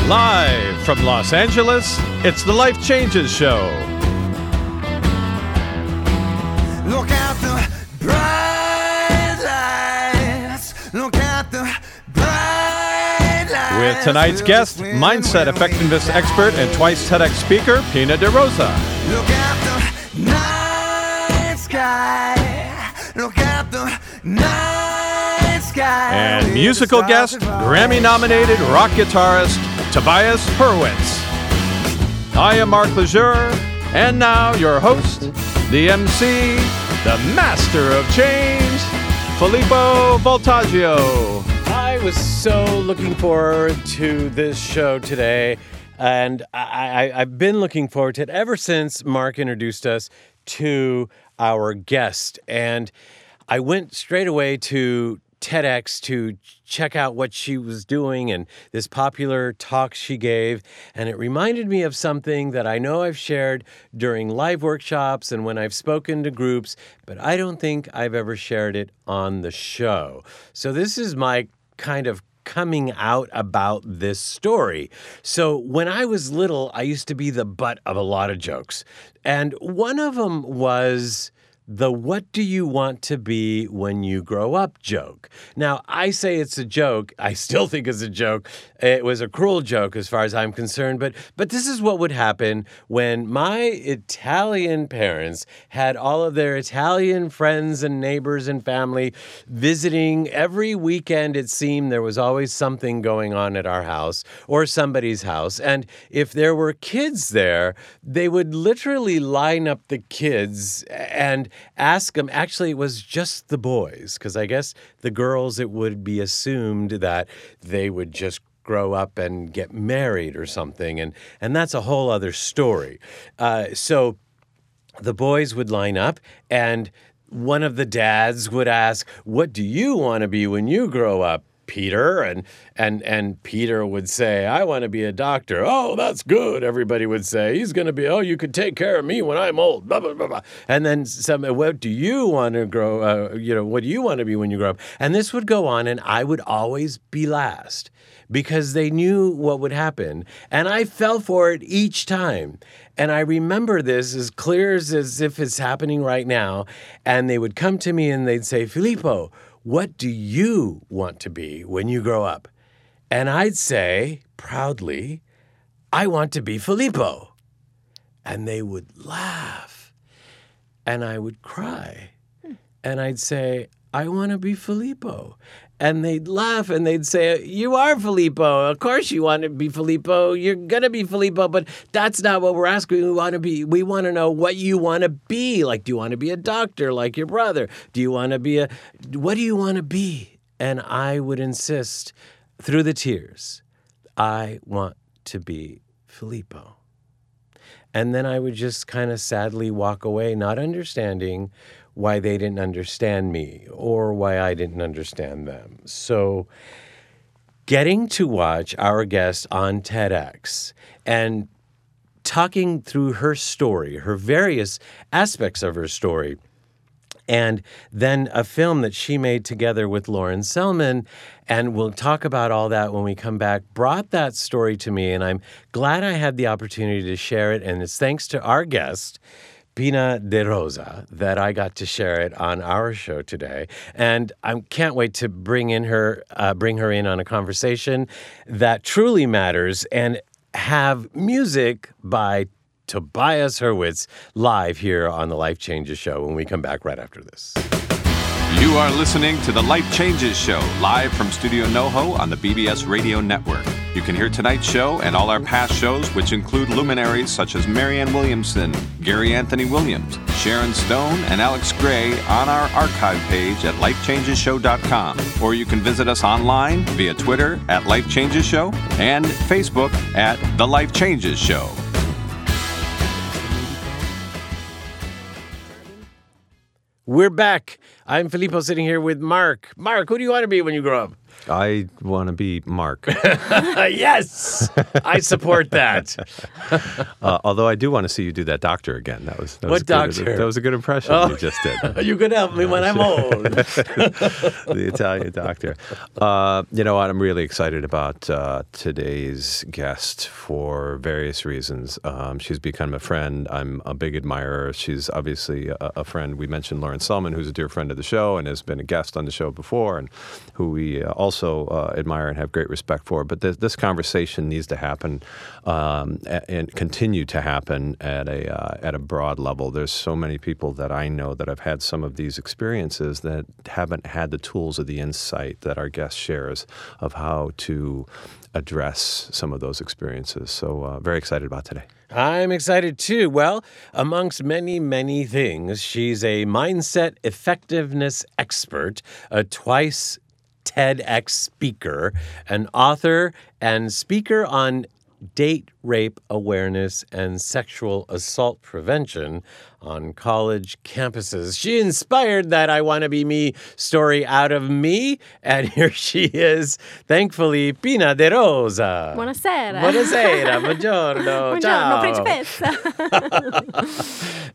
Live from Los Angeles, it's the Life Changes Show. Look at the bright lights. Look at the bright lights. With tonight's guest, mindset effectiveness expert and twice TEDx speaker, Pina de Rosa. Look at the night sky. Look at the night sky. And musical guest, Grammy-nominated rock guitarist, Tobias Hurwitz. I am Mark Lejeune, and now your host, the MC, the master of change, Filippo Voltaggio. I was so looking forward to this show today, and I've been looking forward to it ever since Mark introduced us to our guest. And I went straight away to TEDx to check out what she was doing and this popular talk she gave. And it reminded me of something that I know I've shared during live workshops and when I've spoken to groups, but I don't think I've ever shared it on the show. So this is my kind of coming out about this story. So when I was little, I used to be the butt of a lot of jokes. And one of them was the "what do you want to be when you grow up" joke. Now, I say it's a joke. I still think it's a joke. It was a cruel joke as far as I'm concerned, but this is what would happen when my Italian parents had all of their Italian friends and neighbors and family visiting every weekend. It seemed there was always something going on at our house or somebody's house. And if there were kids there, they would literally line up the kids and ask them. Actually, it was just the boys, because I guess the girls, it would be assumed that they would just grow up and get married or something, and that's a whole other story. So the boys would line up, and one of the dads would ask, "What do you want to be when you grow up, Peter?" And Peter would say, "I want to be a doctor." "Oh, that's good," everybody would say. "He's going to be, you could take care of me when I'm old." Blah, blah, blah, blah. And then "What do you want to what do you want to be when you grow up?" And this would go on, and I would always be last because they knew what would happen. And I fell for it each time. And I remember this as clear as if it's happening right now. And they would come to me and they'd say, "Filippo, what do you want to be when you grow up?" And I'd say, proudly, "I want to be Filippo." And they would laugh. And I would cry. And I'd say, "I want to be Filippo." And they'd laugh and they'd say, "You are Filippo. Of course you want to be Filippo. You're going to be Filippo, but that's not what we're asking. We want to know what you want to be. Like, do you want to be a doctor like your brother? Do you want to be what do you want to be?" And I would insist through the tears, "I want to be Filippo." And then I would just kind of sadly walk away, not understanding why they didn't understand me or why I didn't understand them. So getting to watch our guest on TEDx and talking through her story, her various aspects of her story, and then a film that she made together with Lauren Selman, and we'll talk about all that when we come back, brought that story to me, and I'm glad I had the opportunity to share it, and it's thanks to our guest, Pina de Rosa, that I got to share it on our show today. And I can't wait to bring her in on a conversation that truly matters and have music by Tobias Hurwitz live here on the Life Changes Show when we come back right after this. You are listening to the Life Changes Show, live from Studio NoHo on the BBS Radio Network. You can hear tonight's show and all our past shows, which include luminaries such as Marianne Williamson, Gary Anthony Williams, Sharon Stone, and Alex Gray on our archive page at lifechangesshow.com. Or you can visit us online via Twitter at Life Changes Show and Facebook at The Life Changes Show. We're back I'm Filippo sitting here with Mark. Mark, who do you want to be when you grow up? I want to be Mark. Yes, I support that. Although I do want to see you do that doctor again. That was What doctor? That was a good impression you just did. You can help me when I'm old. The Italian doctor. You know what? I'm really excited about today's guest for various reasons. She's become a friend. I'm a big admirer. She's obviously a friend. We mentioned Lauren Selman, who's a dear friend of the show and has been a guest on the show before, and who we also admire and have great respect for. But this conversation needs to happen and continue to happen at a broad level. There's so many people that I know that have had some of these experiences that haven't had the tools or the insight that our guest shares of how to address some of those experiences. So very excited about today. I'm excited too. Well, amongst many, many things, she's a mindset effectiveness expert, a twice TEDx speaker, an author and speaker on date rape awareness and sexual assault prevention on college campuses. She inspired that I Want to Be Me story out of me, and here she is, thankfully, Pina De Rosa. Buonasera. Buonasera, buongiorno, ciao. Principessa.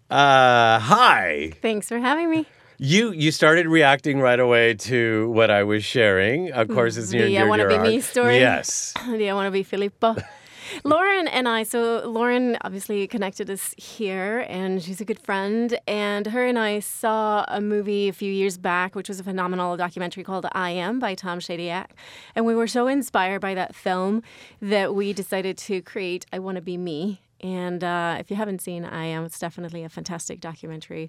Hi. Thanks for having me. You started reacting right away to what I was sharing. Of course, it's near The your I Want to Be heart. Me story. Yes. The I Want to Be Filippo. Lauren and I, so Lauren obviously connected us here, and she's a good friend. And her and I saw a movie a few years back, which was a phenomenal documentary called I Am by Tom Shadyac. And we were so inspired by that film that we decided to create I Want to Be Me. And if you haven't seen I Am, it's definitely a fantastic documentary.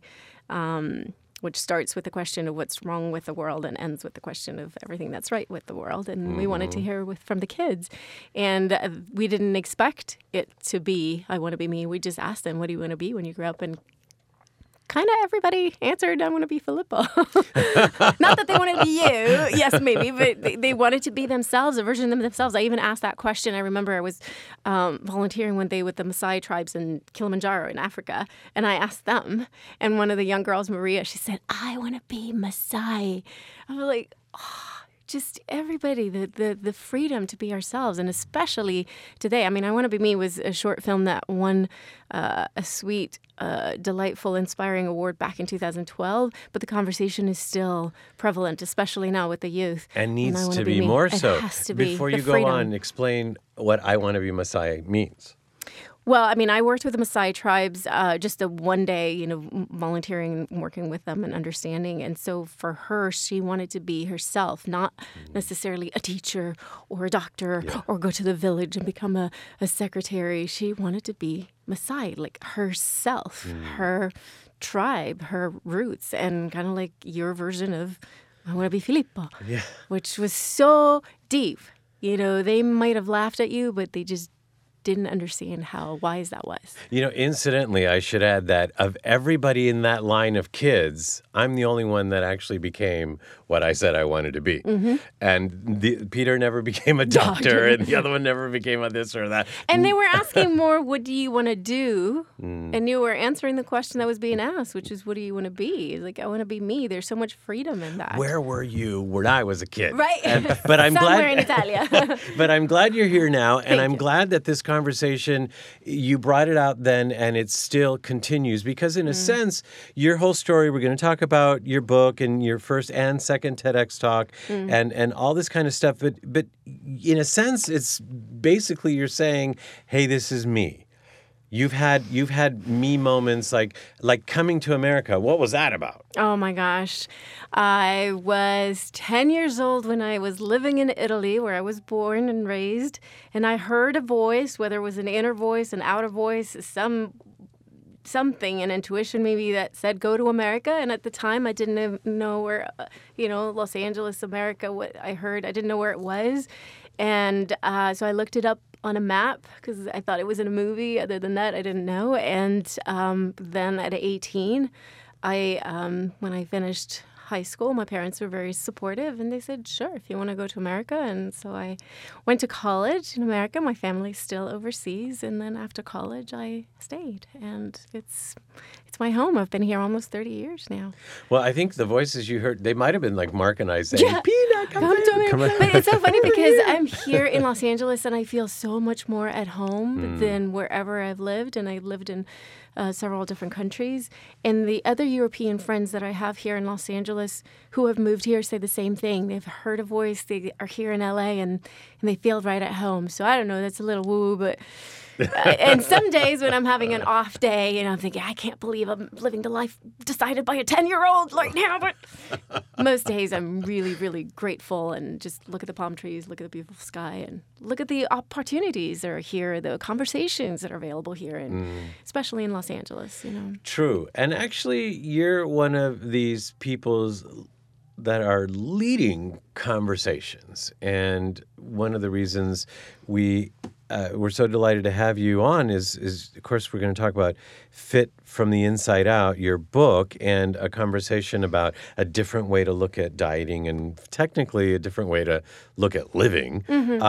Which starts with the question of what's wrong with the world and ends with the question of everything that's right with the world. And we wanted to hear from the kids. And we didn't expect it to be, I Want to Be Me. We just asked them, what do you want to be when you grow up? And kind of everybody answered, I want to be Filippo. Not that they wanted to be you. Yes, maybe. But they wanted to be themselves, a version of themselves. I even asked that question. I remember I was volunteering one day with the Maasai tribes in Kilimanjaro in Africa. And I asked them. And one of the young girls, Maria, she said, I want to be Maasai. I was like, oh. Just everybody, the freedom to be ourselves, and especially today. I mean, I Want to Be Me was a short film that won a sweet, delightful, inspiring award back in 2012, but the conversation is still prevalent, especially now with the youth. And needs I Want to be more so. It has to be. Before The you go freedom. on, explain what I Want to Be Messiah means. Well, I mean, I worked with the Maasai tribes just a one day, volunteering and working with them and understanding. And so for her, she wanted to be herself, not necessarily a teacher or a doctor or go to the village and become a secretary. She wanted to be Maasai, like herself, her tribe, her roots, and kind of like your version of I Want to Be Filippo, which was so deep. They might have laughed at you, but they just didn't understand how wise that was. Incidentally, I should add that of everybody in that line of kids, I'm the only one that actually became what I said I wanted to be. Mm-hmm. And Peter never became a doctor, and the other one never became a this or that. And they were asking more, what do you want to do? And you were answering the question that was being asked, which is, what do you want to be? Like, I want to be me. There's so much freedom in that. Where were you when I was a kid? Right. But I'm Somewhere glad in Italia. But I'm glad you're here now, and I'm you. glad that this conversation, you brought it out then, and it still continues, because in a sense, your whole story, we're going to talk about your book and your first and second TEDx talk and all this kind of stuff, but in a sense, it's basically you're saying, hey, this is me. You've had me moments like coming to America. What was that about? Oh my gosh. I was 10 years old when I was living in Italy, where I was born and raised, and I heard a voice, whether it was an inner voice, an outer voice, something, an intuition maybe, that said, go to America. And at the time, I didn't know where, Los Angeles, America, what I heard, I didn't know where it was. And so I looked it up on a map because I thought it was in a movie. Other than that, I didn't know. And then at 18, when I finished high school, my parents were very supportive, and they said, sure, if you want to go to America. And so I went to college in America. My family's still overseas. And then after college, I stayed. And it's my home. I've been here almost 30 years now. Well, I think the voices you heard, they might have been like Mark and I saying, Yeah. Pina, come in. But it's so funny because I'm here in Los Angeles and I feel so much more at home than wherever I've lived. And I've lived in several different countries. And the other European friends that I have here in Los Angeles who have moved here say the same thing. They've heard a voice. They are here in LA and they feel right at home. So I don't know. That's a little woo, but... and some days when I'm having an off day and I'm thinking, I can't believe I'm living the life decided by a 10-year-old right now. But most days I'm really, really grateful and just look at the palm trees, look at the beautiful sky, and look at the opportunities that are here, the conversations that are available here, and especially in Los Angeles, True. And actually, you're one of these people's that are leading conversations. And one of the reasons we're so delighted to have you on is, of course, we're going to talk about Fit from the Inside Out, your book, and a conversation about a different way to look at dieting and technically a different way to look at living.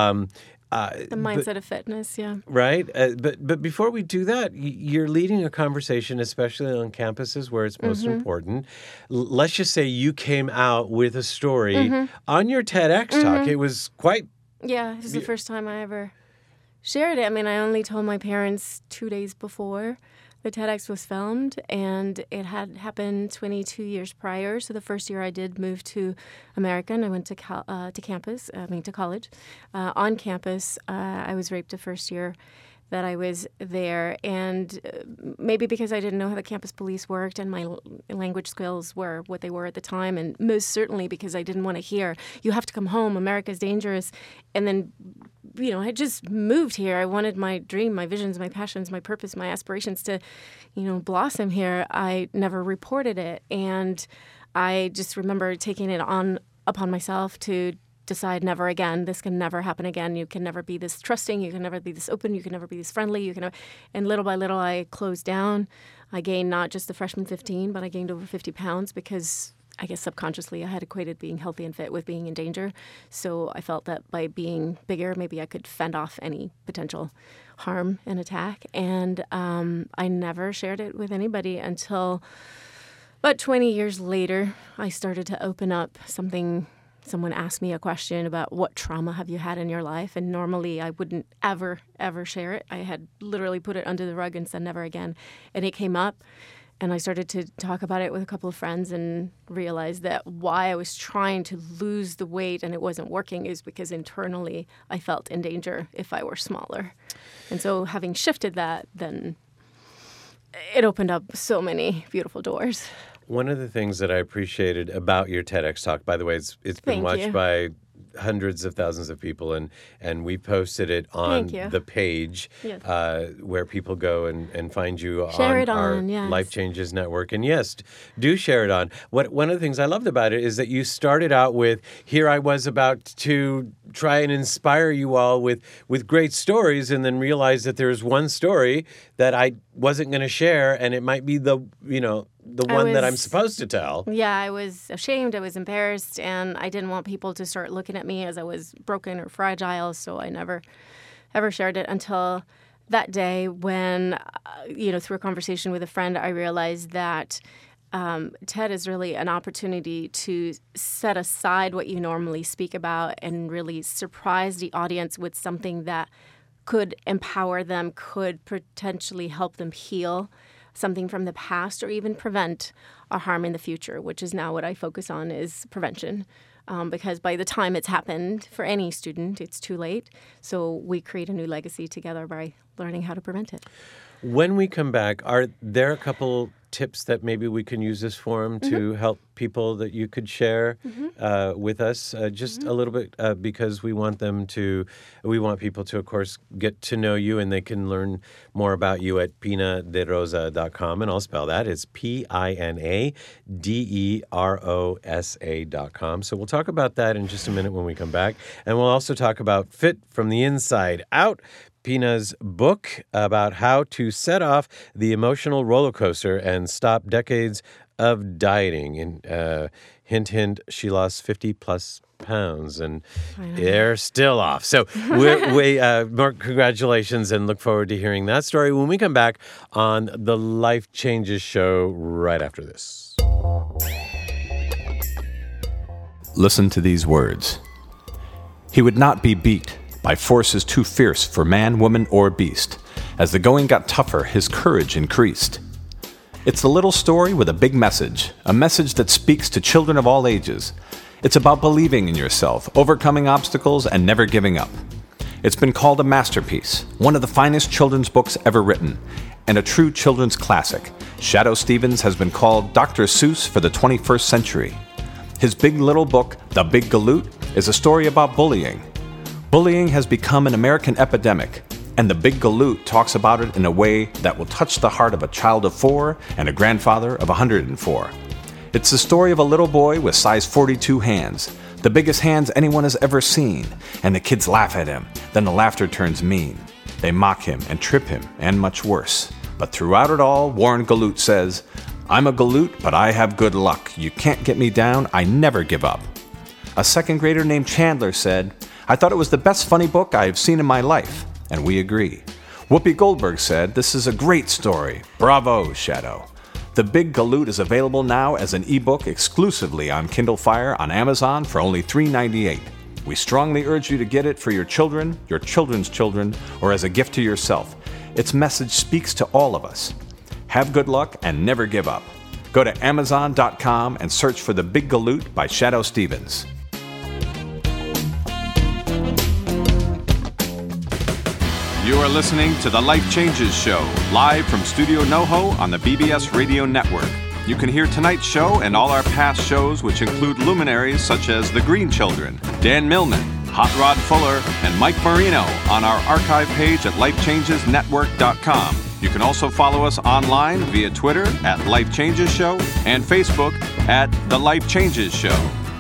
the mindset of fitness, yeah. Right? But before we do that, you're leading a conversation, especially on campuses where it's most important. Let's just say you came out with a story on your TEDx talk. It was quite... Yeah, this is the first time I ever shared it. I mean, I only told my parents 2 days before the TEDx was filmed, and it had happened 22 years prior. So the first year I did move to America, and I went to college. On campus, I was raped the first year that I was there, and maybe because I didn't know how the campus police worked and my language skills were what they were at the time, and most certainly because I didn't want to hear, you have to come home, America's dangerous. And then, you know, I just moved here. I wanted my dream, my visions, my passions, my purpose, my aspirations to, you know, blossom here. I never reported it, and I just remember taking it on upon myself to decide never again. This can never happen again. You can never be this trusting. You can never be this open. You can never be this friendly. And little by little, I closed down. I gained not just the freshman 15, but I gained over 50 pounds because I guess subconsciously I had equated being healthy and fit with being in danger. So I felt that by being bigger, maybe I could fend off any potential harm and attack. And I never shared it with anybody until about 20 years later, I started to open up something. Someone asked me a question about what trauma have you had in your life, and normally I wouldn't ever share it. I had literally put it under the rug and said never again. And it came up, and I started to talk about it with a couple of friends and realized that why I was trying to lose the weight and it wasn't working is because internally I felt in danger if I were smaller. And so having shifted that, then it opened up so many beautiful doors. One of the things that I appreciated about your TEDx talk, by the way, it's been Thank watched you. by hundreds of thousands of people, and we posted it on Thank you. the page Yes. where people go and find you Share on it our on, yes. Life Changes Network. And yes, do share it on. One of the things I loved about it is that you started out with, here I was about to try and inspire you all with great stories, and then realized that there's one story that I wasn't going to share, and it might be the one that I'm supposed to tell. Yeah, I was ashamed, I was embarrassed, and I didn't want people to start looking at me as I was broken or fragile, so I never ever shared it until that day when, through a conversation with a friend, I realized that TED is really an opportunity to set aside what you normally speak about and really surprise the audience with something that could empower them, could potentially help them heal something from the past or even prevent a harm in the future, which is now what I focus on is prevention. Because by the time it's happened for any student, it's too late. So we create a new legacy together by learning how to prevent it. When we come back, are there a couple tips that maybe we can use this forum to help people that you could share with us? Just a little bit, because we want people to, of course, get to know you, and they can learn more about you at pinaderosa.com, and I'll spell that. It's PINADEROSA.com. So we'll talk about that in just a minute when we come back. And we'll also talk about Fit from the Inside Out, Pina's book about how to set off the emotional roller coaster and stop decades of dieting. And hint, hint, she lost 50 plus pounds, and they're still off. So Mark, congratulations, and look forward to hearing that story when we come back on the Life Changes show right after this. Listen to these words. He would not be beat by forces too fierce for man, woman, or beast. As the going got tougher, his courage increased. It's a little story with a big message, a message that speaks to children of all ages. It's about believing in yourself, overcoming obstacles, and never giving up. It's been called a masterpiece, one of the finest children's books ever written, and a true children's classic. Shadoe Stevens has been called Dr. Seuss for the 21st century. His big little book, The Big Galoot, is a story about bullying. Bullying has become an American epidemic, and The Big Galoot talks about it in a way that will touch the heart of a child of 4 and a grandfather of 104. It's the story of a little boy with size 42 hands, the biggest hands anyone has ever seen, and the kids laugh at him. Then the laughter turns mean. They mock him and trip him, and much worse. But throughout it all, Warren Galoot says, "I'm a Galoot, but I have good luck. You can't get me down. I never give up." A second grader named Chandler said, "I thought it was the best funny book I have seen in my life." And we agree. Whoopi Goldberg said, "This is a great story. Bravo, Shadoe." The Big Galoot is available now as an ebook exclusively on Kindle Fire on Amazon for only $3.98. We strongly urge you to get it for your children, your children's children, or as a gift to yourself. Its message speaks to all of us. Have good luck and never give up. Go to Amazon.com and search for The Big Galoot by Shadoe Stevens. You are listening to the Life Changes Show, live from Studio NoHo on the BBS Radio Network. You can hear tonight's show and all our past shows, which include luminaries such as The Green Children, Dan Millman, Hot Rod Fuller, and Mike Marino on our archive page at lifechangesnetwork.com. You can also follow us online via Twitter at Life Changes Show and Facebook at The Life Changes Show.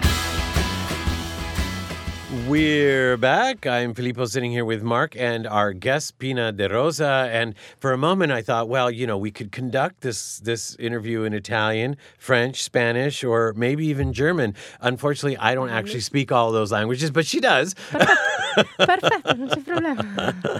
We're back. I'm Filippo, sitting here with Mark and our guest, Pina De Rosa. And for a moment, I thought, well, we could conduct this interview in Italian, French, Spanish, or maybe even German. Unfortunately, I don't actually speak all those languages, but she does. Perfetto, non c'è problema.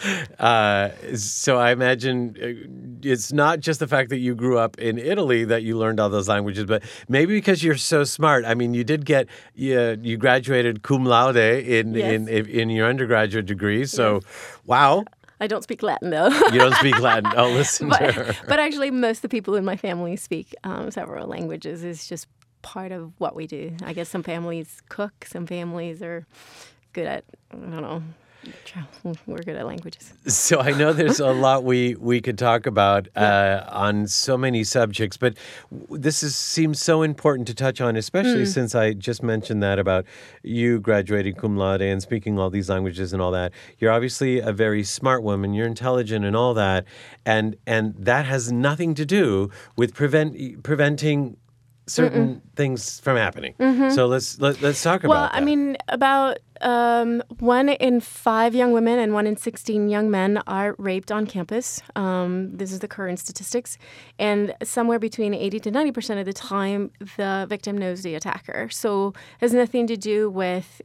So I imagine it's not just the fact that you grew up in Italy that you learned all those languages, but maybe because you're so smart. I mean, you did you graduated cum laude in your undergraduate degree. So, wow. I don't speak Latin, though. You don't speak Latin. Oh, listen to her. But actually, most of the people in my family speak several languages. It's just part of what we do. I guess some families cook. Some families are good at, I don't know, we're good at languages. So I know there's a lot we could talk about on so many subjects, but this seems so important to touch on, especially since I just mentioned that about you graduating cum laude and speaking all these languages and all that. You're obviously a very smart woman. You're intelligent and all that, and that has nothing to do with preventing certain things from happening. So let's talk about that. Well, I mean, about 1 in 5 young women and 1 in 16 young men are raped on campus. This is the current statistics. And somewhere between 80 to 90% of the time, the victim knows the attacker. So it has nothing to do with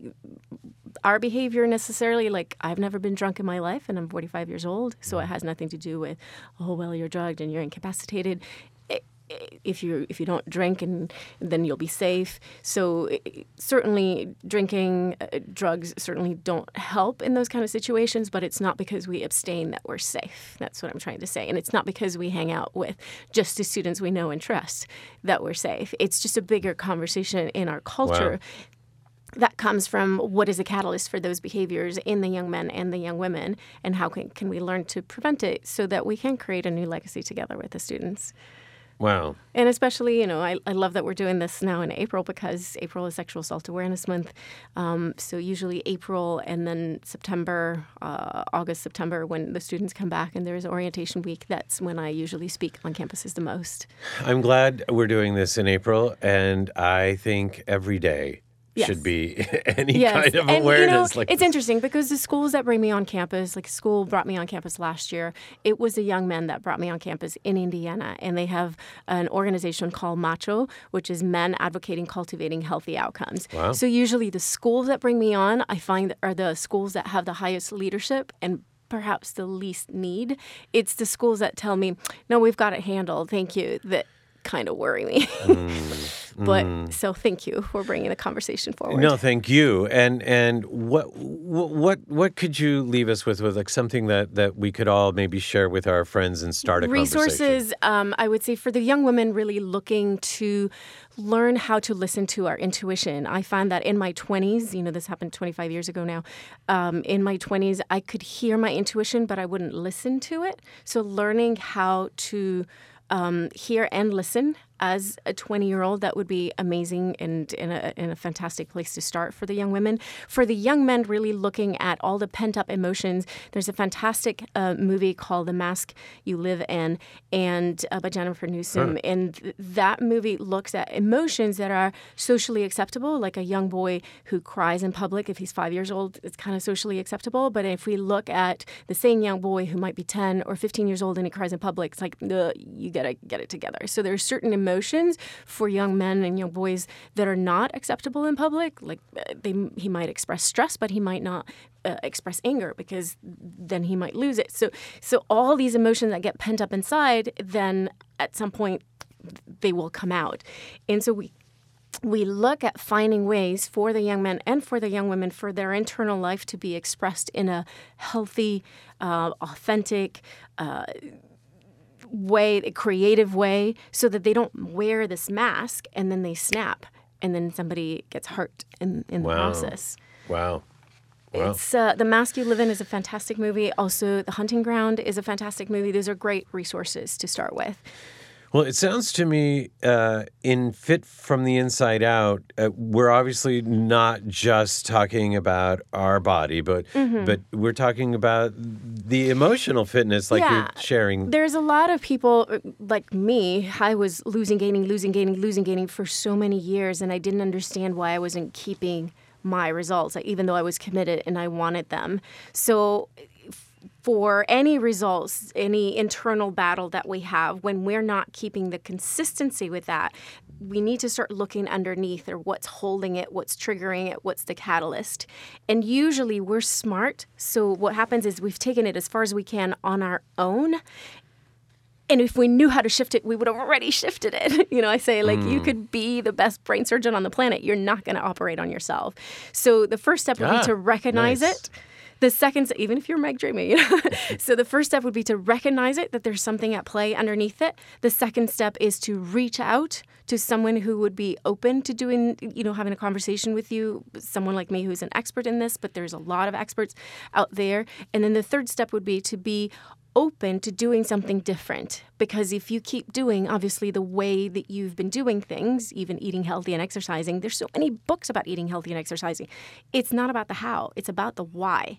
our behavior necessarily. Like, I've never been drunk in my life, and I'm 45 years old. So it has nothing to do with, oh, well, you're drugged and you're incapacitated. If you don't drink, and then you'll be safe. So certainly drinking, drugs certainly don't help in those kind of situations, but it's not because we abstain that we're safe. That's what I'm trying to say. And it's not because we hang out with just the students we know and trust that we're safe. It's just a bigger conversation in our culture. Wow. That comes from what is a catalyst for those behaviors in the young men and the young women, and how can we learn to prevent it so that we can create a new legacy together with the students. Wow. And especially, I love that we're doing this now in April, because April is Sexual Assault Awareness Month. So usually April and then September, August, September, when the students come back and there's orientation week, that's when I usually speak on campuses the most. I'm glad we're doing this in April, and I think every day Yes. should be any Yes. kind of and, awareness. It's interesting because the schools that bring me on campus, like school brought me on campus last year, it was a young man that brought me on campus in Indiana. And they have an organization called MACHO, which is Men Advocating Cultivating Healthy Outcomes. Wow. So usually the schools that bring me on, I find are the schools that have the highest leadership and perhaps the least need. It's the schools that tell me, no, we've got it handled, thank you, that kind of worry me. But so thank you for bringing the conversation forward. No, thank you. And what could you leave us with like something that we could all maybe share with our friends and start a conversation? Resources, I would say for the young women really looking to learn how to listen to our intuition. I found that in my 20s, this happened 25 years ago now, in my 20s, I could hear my intuition, but I wouldn't listen to it. So learning how to hear and listen as a 20-year-old, that would be amazing and in a fantastic place to start for the young women. For the young men, really looking at all the pent-up emotions. There's a fantastic movie called The Mask You Live In, and by Jennifer Newsom. And that movie looks at emotions that are socially acceptable, like a young boy who cries in public. If he's 5 years old, it's kind of socially acceptable. But if we look at the same young boy who might be 10 or 15 years old and he cries in public, it's like, you got to get it together. So there's certain emotions for young men and young boys that are not acceptable in public. Like he might express stress, but he might not express anger because then he might lose it. So all these emotions that get pent up inside, then at some point they will come out. And so we look at finding ways for the young men and for the young women for their internal life to be expressed in a healthy, authentic way, a creative way, so that they don't wear this mask and then they snap and then somebody gets hurt in the process. Wow. It's The Mask You Live In is a fantastic movie. Also, The Hunting Ground is a fantastic movie. Those are great resources to start with. Well, it sounds to me in Fit from the Inside Out, we're obviously not just talking about our body, but we're talking about the emotional fitness like you're sharing. There's a lot of people like me. I was losing, gaining for so many years, and I didn't understand why I wasn't keeping my results, even though I was committed and I wanted them. So for any results, any internal battle that we have, when we're not keeping the consistency with that, we need to start looking underneath or what's holding it, what's triggering it, what's the catalyst. And usually we're smart. So what happens is we've taken it as far as we can on our own. And if we knew how to shift it, we would have already shifted it. I say, you could be the best brain surgeon on the planet. You're not going to operate on yourself. So the first step would be to recognize it. The second, even if you're Meg Dreamy, so the first step would be to recognize it, that there's something at play underneath it. The second step is to reach out to someone who would be open to doing, having a conversation with you, someone like me who's an expert in this, but there's a lot of experts out there. And then the third step would be to be open to doing something different. Because if you keep doing, obviously, the way that you've been doing things, even eating healthy and exercising, there's so many books about eating healthy and exercising. It's not about the how. It's about the why.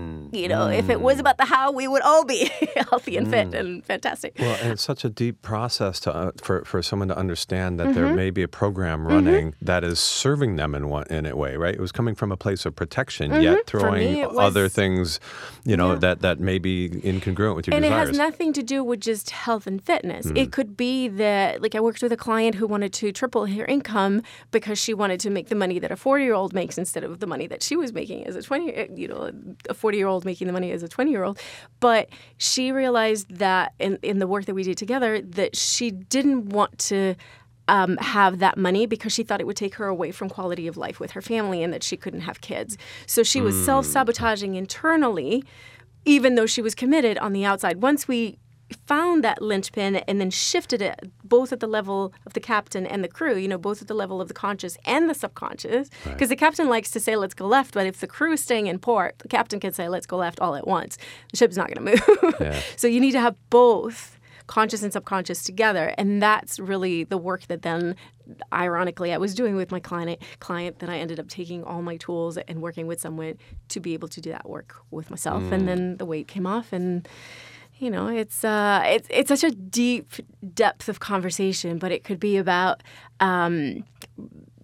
If it was about the how, we would all be healthy and fit and fantastic. Well, and it's such a deep process for someone to understand that there may be a program running that is serving them in a way, right? It was coming from a place of protection, yet throwing other things, that may be incongruent with your desires. And it has nothing to do with just health and fitness. It could be that, I worked with a client who wanted to triple her income because she wanted to make the money that a 40-year-old makes instead of the money that she was making as a 40-year-old making the money as a 20-year-old. But she realized that in the work that we did together, that she didn't want to have that money because she thought it would take her away from quality of life with her family and that she couldn't have kids. So she was self-sabotaging internally, even though she was committed on the outside. Once we found that linchpin and then shifted it both at the level of the captain and the crew, both at the level of the conscious and the subconscious, because the captain likes to say, let's go left, but if the crew is staying in port, the captain can say, let's go left all at once. The ship's not going to move. Yeah. So you need to have both conscious and subconscious together, and that's really the work that then, ironically, I was doing with my client. Then I ended up taking all my tools and working with someone to be able to do that work with myself, and then the weight came off, and it's such a deep depth of conversation, but it could be about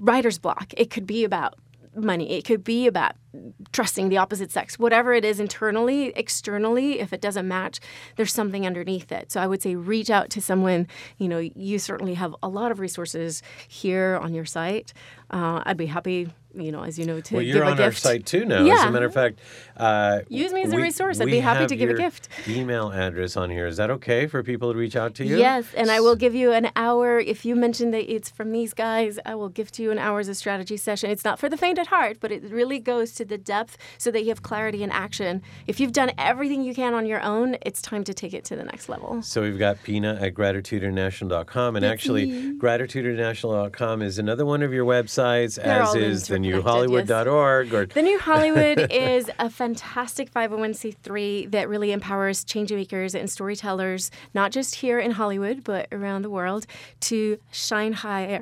writer's block. It could be about money. It could be about trusting the opposite sex. Whatever it is internally, externally, if it doesn't match, there's something underneath it. So I would say reach out to someone. You certainly have a lot of resources here on your site. I'd be happy, as you know, to Well, give you're a on gift. our site too now. Yeah. As a matter of fact, Use me as a resource. I'd we be happy have to give a your gift. Email address on here. Is that okay for people to reach out to you? Yes, and I will give you an hour. If you mention that it's from these guys, I will gift you an hour's of strategy session. It's not for the faint at heart, but it really goes to the depth so that you have clarity and action. If you've done everything you can on your own, it's time to take it to the next level. So we've got Pina at gratitudeinternational.com, and actually, gratitudeinternational.com is another one of your websites, They're as all is the interconnected, newhollywood.org. Or The New Hollywood is a fantastic 501c3 that really empowers change makers and storytellers, not just here in Hollywood, but around the world, to shine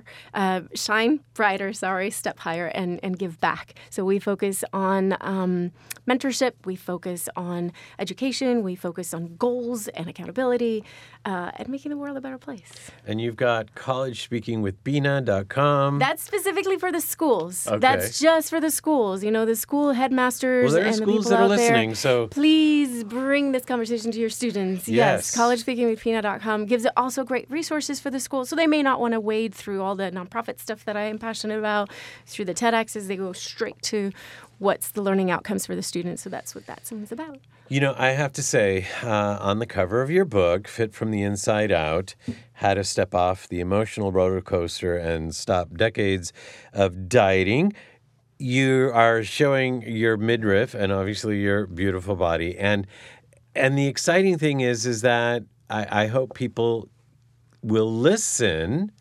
brighter, step higher, and give back. So we focus on mentorship, we focus on education, we focus on goals and accountability, and making the world a better place. And you've got collegespeakingwithpina.com. That's specifically for the schools. Okay. That's just for the schools. The school headmasters Well, there are and the schools people that are out listening, there. so- Please bring this conversation to your students. Yes. collegespeakingwithpina.com gives also great resources for the school. So they may not want to wade through all the nonprofit stuff that I am passionate about, through the TEDx's. They go straight to what's the learning outcomes for the students. So that's what that one's about. I have to say, on the cover of your book, Fit from the Inside Out, How to Step Off the Emotional Roller Coaster and Stop Decades of Dieting, you are showing your midriff and obviously your beautiful body. And the exciting thing is that I hope people will listen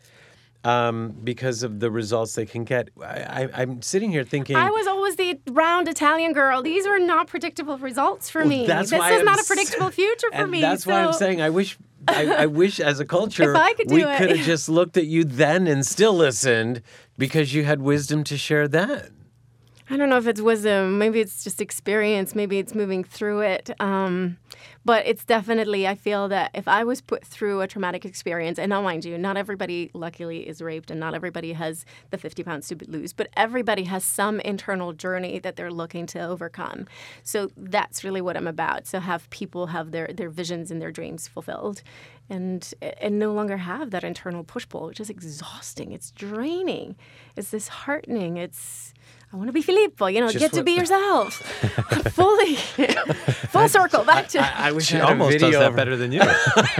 because of the results they can get. I'm sitting here thinking... I was always the round Italian girl. These were not predictable results for me. that's This why is I'm not a predictable future for and me. that's why I'm saying I wish as a culture If I could do we it. could have just looked at you then and still listened because you had wisdom to share then. I don't know if it's wisdom. Maybe it's just experience. Maybe it's moving through it. But it's definitely, I feel that if I was put through a traumatic experience, and now mind you, not everybody luckily is raped and not everybody has the 50 pounds to lose, but everybody has some internal journey that they're looking to overcome. So that's really what I'm about. So have people have their visions and their dreams fulfilled and no longer have that internal push-pull, which is exhausting. It's draining. It's disheartening. I want to be Filippo, get to be yourself. Fully. Full circle, back to... I wish She I had almost a video does that of better than you.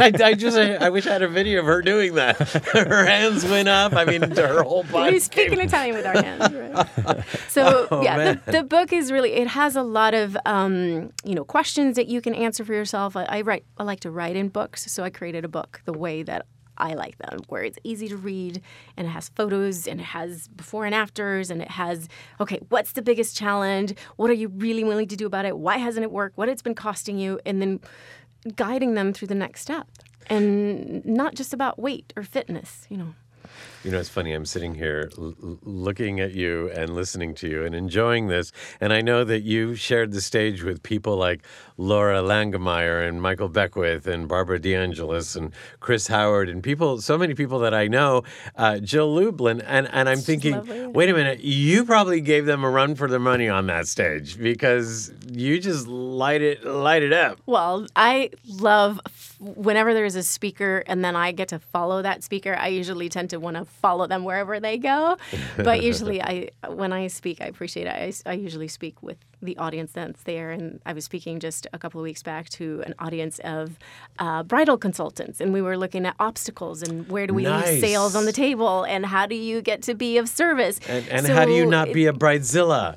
I wish I had a video of her doing that. Her hands went up. I mean, her whole body. We speak in Italian with our hands, right? So, the book is really, it has a lot of, questions that you can answer for yourself. I like to write in books, so I created a book the way that I like them, where it's easy to read and it has photos and it has before and afters and it has, okay, what's the biggest challenge? What are you really willing to do about it? Why hasn't it worked? What it's been costing you? And then guiding them through the next step. And not just about weight or fitness, It's funny. I'm sitting here looking at you and listening to you and enjoying this. And I know that you shared the stage with people like Laura Langemeyer and Michael Beckwith and Barbara DeAngelis and Chris Howard and so many people that I know, Jill Lublin. And I'm thinking, lovely. wait a minute, you probably gave them a run for their money on that stage because you just light it up. Well, I love whenever there is a speaker and then I get to follow that speaker, I usually tend to want to follow them wherever they go. But usually when I speak, I appreciate it. I usually speak with the audience that's there. And I was speaking just a couple of weeks back to an audience of bridal consultants. And we were looking at obstacles and where do we leave sales on the table and how do you get to be of service. And how do you not be a bridezilla?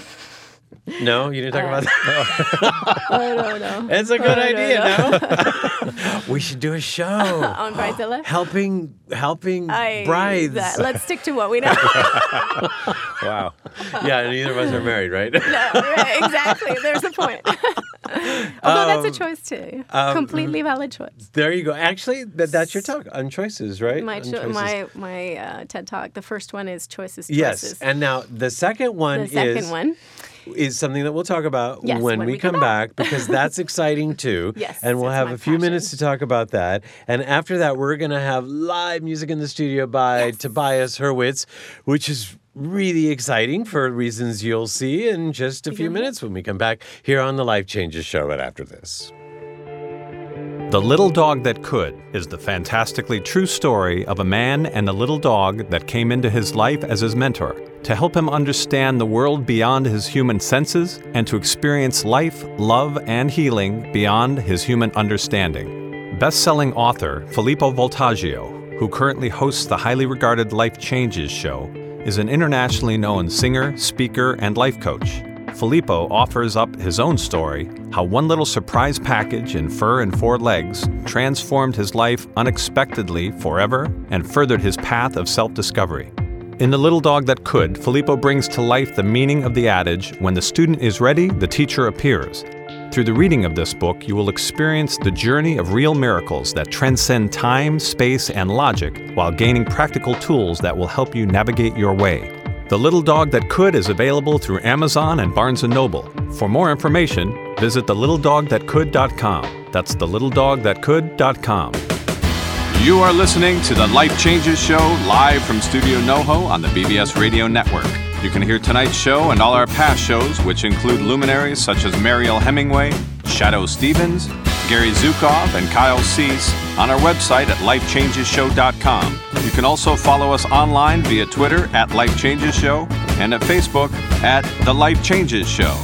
No, you didn't talk about that? I don't know. It's a good idea, no? We should do a show. On Bridezilla? Helping brides. Let's stick to what we know. Wow. Yeah, neither of us are married, right? No, right, exactly. There's the point. Although that's a choice too. Completely valid choice. There you go. Actually, that's your talk on choices, right? My On choices. my TED Talk, the first one is choices, Yes, choices. and now the second one The second one is something that we'll talk about Yes, when we come back, because that's exciting too. Yes, and we'll it's have my a few minutes passion. to talk about that. And after that, we're going to have live music in the studio by Tobias Hurwitz, which is really exciting for reasons you'll see in just a few minutes when we come back here on the Life Changes Show right after this. The Little Dog That Could is the fantastically true story of a man and a little dog that came into his life as his mentor to help him understand the world beyond his human senses and to experience life, love, and healing beyond his human understanding. Best-selling author Filippo Voltaggio, who currently hosts the highly regarded Life Changes show, is an internationally known singer, speaker, and life coach. Filippo offers up his own story, how one little surprise package in fur and 4 legs transformed his life unexpectedly forever and furthered his path of self-discovery. In The Little Dog That Could, Filippo brings to life the meaning of the adage, when the student is ready, the teacher appears. Through the reading of this book, you will experience the journey of real miracles that transcend time, space, and logic while gaining practical tools that will help you navigate your way. The Little Dog That Could is available through Amazon and Barnes & Noble. For more information, visit thelittledogthatcould.com. That's thelittledogthatcould.com. You are listening to the Life Changes Show live from Studio NoHo on the BBS Radio Network. You can hear tonight's show and all our past shows, which include luminaries such as Mariel Hemingway, Shadow Stevens, Gary Zukav, and Kyle Cease, on our website at lifechangeshow.com. You can also follow us online via Twitter at Life Changes Show and at Facebook at The Life Changes Show.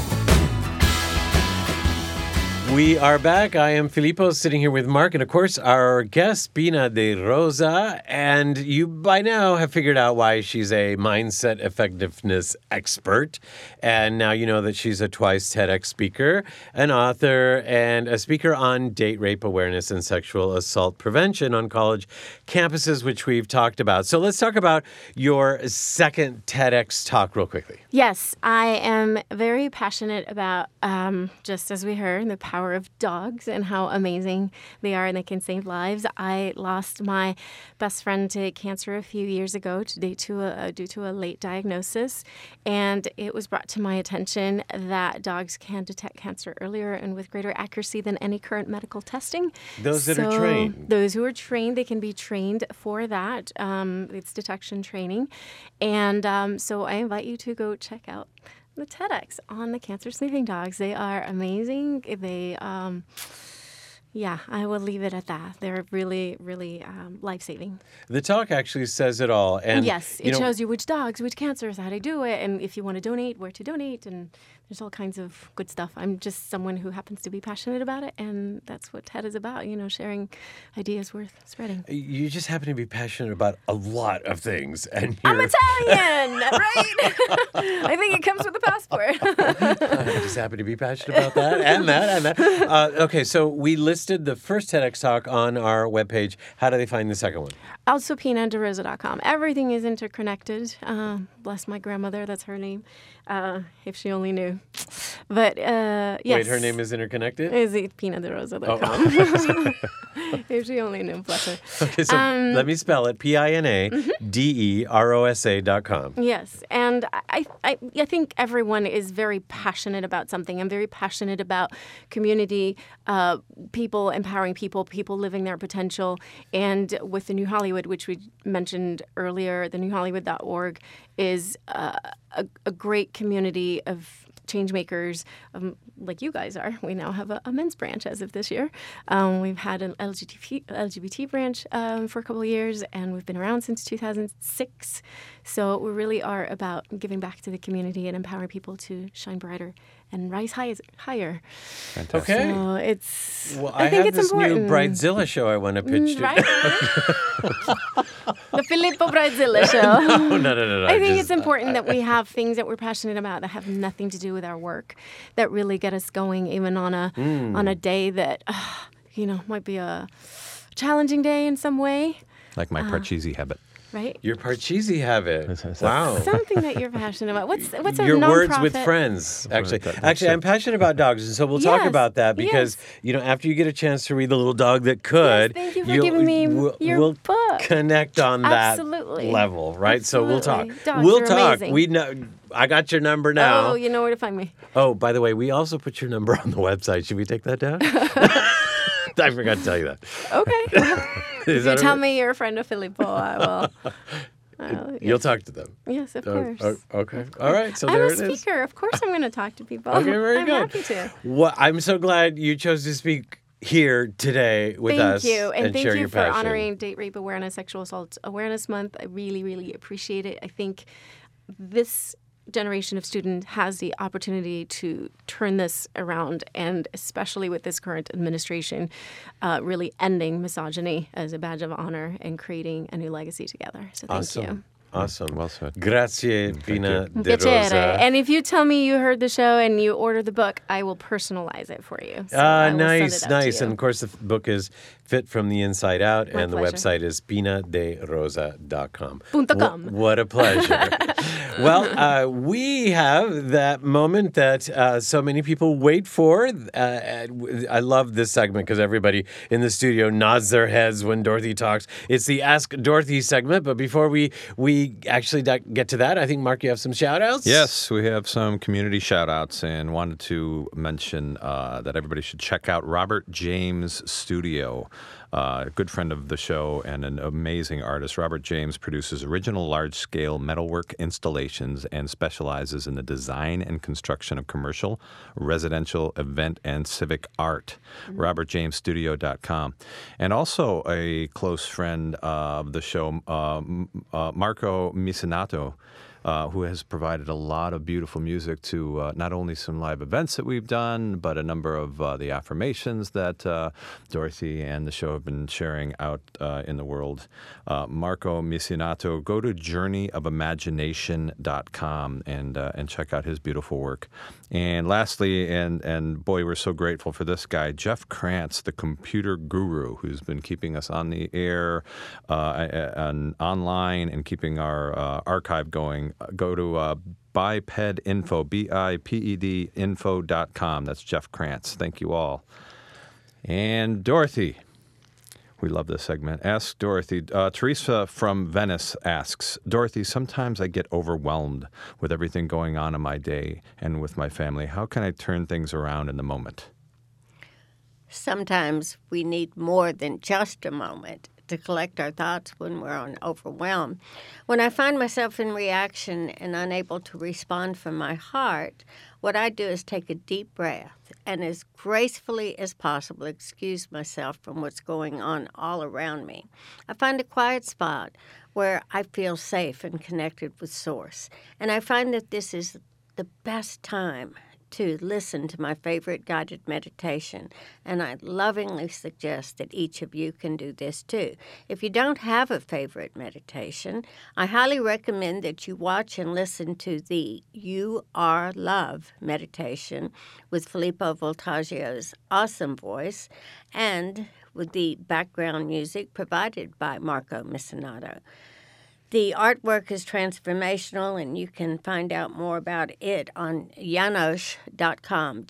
We are back. I am Filippo, sitting here with Mark, and of course our guest, Pina de Rosa. And you by now have figured out why she's a mindset effectiveness expert. And now you know that she's a twice TEDx speaker, an author, and a speaker on date rape awareness and sexual assault prevention on college campuses, which we've talked about. So let's talk about your second TEDx talk real quickly. Yes, I am very passionate about, just as we heard, the power of dogs and how amazing they are and they can save lives. I lost my best friend to cancer a few years ago due to a late diagnosis, and it was brought to my attention that dogs can detect cancer earlier and with greater accuracy than any current medical testing. Those that are trained. Those who are trained, they can be trained for that. It's detection training. And so I invite you to go check out the TEDx on the cancer sniffing dogs. They are amazing. They, I will leave it at that. They're really, really life-saving. The talk actually says it all. And yes, it shows you which dogs, which cancers, how to do it, and if you want to donate, where to donate, and there's all kinds of good stuff. I'm just someone who happens to be passionate about it, and that's what TED is about, sharing ideas worth spreading. You just happen to be passionate about a lot of things. And I'm Italian, right? I think it comes with the passport. I just happen to be passionate about that and that. Okay, so we listed the first TEDx talk on our webpage. How do they find the second one? Also, PinaDeRosa.com. Everything is interconnected. Bless my grandmother, that's her name. If she only knew. But yes. Wait, her name is interconnected? Is it PinaDeRosa.com? If she only knew, bless her. Okay, so let me spell it. PinaDeRosa.com. Yes, and I think everyone is very passionate about something. I'm very passionate about community, people empowering people living their potential. And with the New Hollywood, which we mentioned earlier, the newhollywood.org is a great community of change makers, like you guys are. We now have a men's branch as of this year. We've had an LGBT branch for a couple of years, and we've been around since 2006. So we really are about giving back to the community and empowering people to shine brighter and rise higher. Fantastic. Okay. So it's. Well, I think have it's this important. new Bridezilla show I want to pitch to. Right? The Filippo Bridezilla show. No. I think it's important that we have things that we're passionate about that have nothing to do with our work, that really get us going, even on a day that might be a challenging day in some way. Like my Parcheesi habit. Right? Your Parcheesi habit. Wow. Something that you're passionate about. What's a Your nonprofit? words with friends, actually. I'm passionate about dogs, and so we'll talk about that because, after you get a chance to read The Little Dog That Could, thank you for giving me your book. Connect on that Absolutely. level, right? Absolutely. So we'll talk. Dogs we'll are talk. amazing. We know I got your number now. Oh, you know where to find me. Oh, by the way, we also put your number on the website. Should we take that down? I forgot to tell you that. Okay. If you tell me you're a friend of Filippo, I will. You'll talk to them. Yes, of course. Okay. All right. So I'm there a it is. speaker. Of course I'm going to talk to people. Okay, very I'm good. happy to. Well, I'm so glad you chose to speak here today with us. Thank you. And thank share you your for passion. honoring Date Rape Awareness, Sexual Assault Awareness Month. I really, really appreciate it. I think this generation of student has the opportunity to turn this around, and especially with this current administration, really ending misogyny as a badge of honor and creating a new legacy together. So thank you. Awesome. Well said. Grazie, Pina de Piacere. Rosa. And if you tell me you heard the show and you order the book, I will personalize it for you. So I will send it Nice. out to you. And of course, the book is Fit from the Inside Out, My and pleasure. the website is pinaderosa.com. .com. What a pleasure. Well, we have that moment that so many people wait for. I love this segment because everybody in the studio nods their heads when Dorothy talks. It's the Ask Dorothy segment. But before we actually get to that, I think, Mark, you have some shout-outs? Yes, we have some community shout-outs and wanted to mention that everybody should check out Robert James Studio. A good friend of the show and an amazing artist. Robert James produces original large-scale metalwork installations and specializes in the design and construction of commercial, residential, event, and civic art. RobertJamesStudio.com. And also a close friend of the show, Marco Misinato, who has provided a lot of beautiful music to not only some live events that we've done, but a number of the affirmations that Dorothy and the show have been sharing out in the world. Marco Misinato, go to journeyofimagination.com and check out his beautiful work. And lastly, and boy, we're so grateful for this guy, Jeff Krantz, the computer guru, who's been keeping us on the air and online and keeping our archive going. Go to bipedinfo, BIPED info.com. That's Jeff Krantz. Thank you all. And Dorothy. We love this segment. Ask Dorothy. Teresa from Venice asks, Dorothy, sometimes I get overwhelmed with everything going on in my day and with my family. How can I turn things around in the moment? Sometimes we need more than just a moment to collect our thoughts when we're overwhelmed. When I find myself in reaction and unable to respond from my heart, what I do is take a deep breath and as gracefully as possible excuse myself from what's going on all around me. I find a quiet spot where I feel safe and connected with Source. And I find that this is the best time to listen to my favorite guided meditation, and I lovingly suggest that each of you can do this too. If you don't have a favorite meditation, I highly recommend that you watch and listen to the You Are Love meditation with Filippo Voltaggio's awesome voice and with the background music provided by Marco Misinato. The artwork is transformational, and you can find out more about it on janosch.com,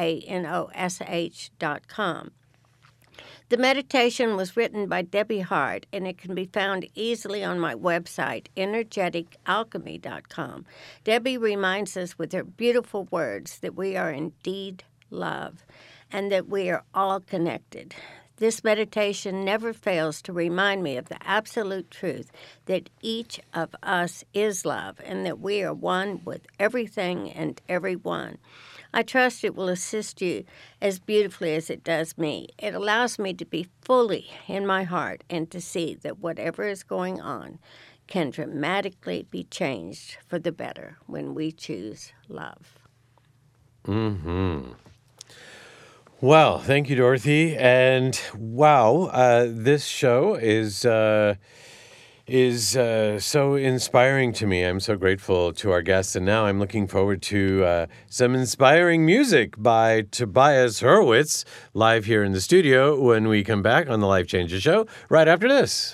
JANOSH.com. The meditation was written by Debbie Hart, and it can be found easily on my website, energeticalchemy.com. Debbie reminds us with her beautiful words that we are indeed love and that we are all connected. This meditation never fails to remind me of the absolute truth that each of us is love and that we are one with everything and everyone. I trust it will assist you as beautifully as it does me. It allows me to be fully in my heart and to see that whatever is going on can dramatically be changed for the better when we choose love. Mm-hmm. Well, thank you, Dorothy. And wow, this show is so inspiring to me. I'm so grateful to our guests. And now I'm looking forward to some inspiring music by Tobias Hurwitz live here in the studio when we come back on the Life Changes Show right after this.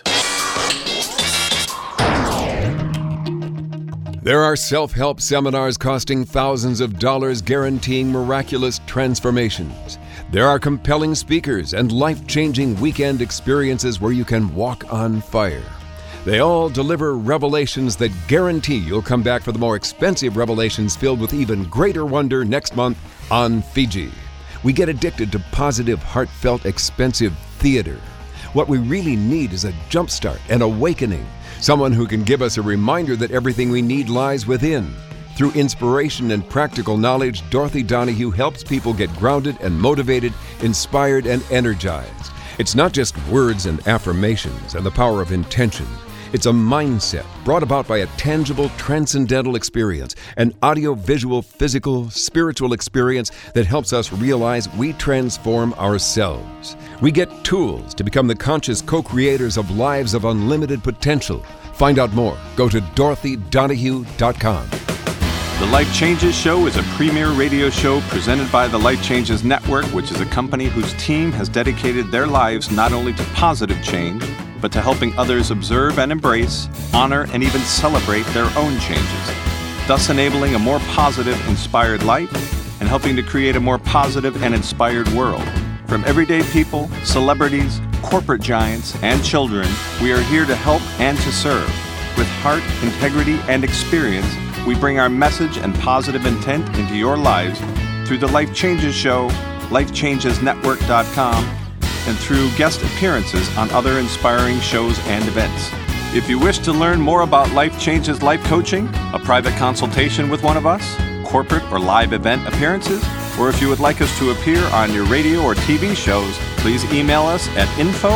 There are self-help seminars costing thousands of dollars guaranteeing miraculous transformations. There are compelling speakers and life-changing weekend experiences where you can walk on fire. They all deliver revelations that guarantee you'll come back for the more expensive revelations filled with even greater wonder next month on Fiji. We get addicted to positive, heartfelt, expensive theater. What we really need is a jumpstart, an awakening, someone who can give us a reminder that everything we need lies within. Through inspiration and practical knowledge, Dorothy Donahue helps people get grounded and motivated, inspired and energized. It's not just words and affirmations and the power of intention. It's a mindset brought about by a tangible, transcendental experience, an audio-visual, physical, spiritual experience that helps us realize we transform ourselves. We get tools to become the conscious co-creators of lives of unlimited potential. Find out more. Go to DorothyDonahue.com. The Life Changes Show is a premier radio show presented by the Life Changes Network, which is a company whose team has dedicated their lives not only to positive change, but to helping others observe and embrace, honor, and even celebrate their own changes, thus enabling a more positive, inspired life and helping to create a more positive and inspired world. From everyday people, celebrities, corporate giants, and children, we are here to help and to serve. With heart, integrity, and experience, we bring our message and positive intent into your lives through the Life Changes Show, LifeChangesNetwork.com, and through guest appearances on other inspiring shows and events. If you wish to learn more about Life Changes Life Coaching, a private consultation with one of us, corporate or live event appearances, or if you would like us to appear on your radio or TV shows, please email us at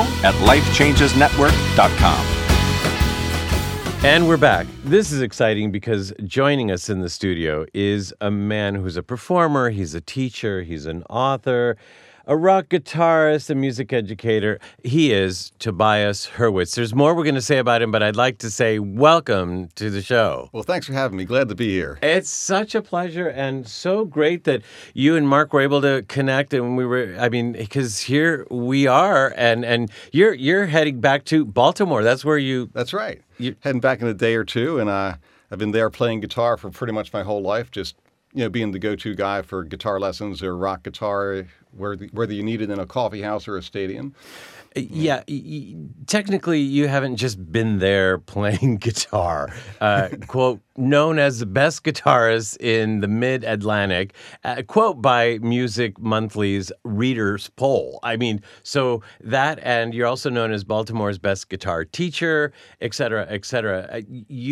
info@lifechangesnetwork.com. And we're back. This is exciting because joining us in the studio is a man who's a performer, he's a teacher, he's an author, a rock guitarist, a music educator. He is Tobias Hurwitz. There's more we're going to say about him, but I'd like to say welcome to the show. Well, thanks for having me. Glad to be here. It's such a pleasure and so great that you and Mark were able to connect. And because here we are, and you're heading back to Baltimore. That's where you... That's right. Heading back in a day or two, and I've been there playing guitar for pretty much my whole life, just being the go-to guy for guitar lessons or rock guitar, whether you need it in a coffee house or a stadium. Yeah, technically you haven't just been there playing guitar. Quote, known as the best guitarist in the Mid-Atlantic, quote by Music Monthly's Readers Poll. I mean, so that, and you're also known as Baltimore's best guitar teacher, et cetera, et cetera.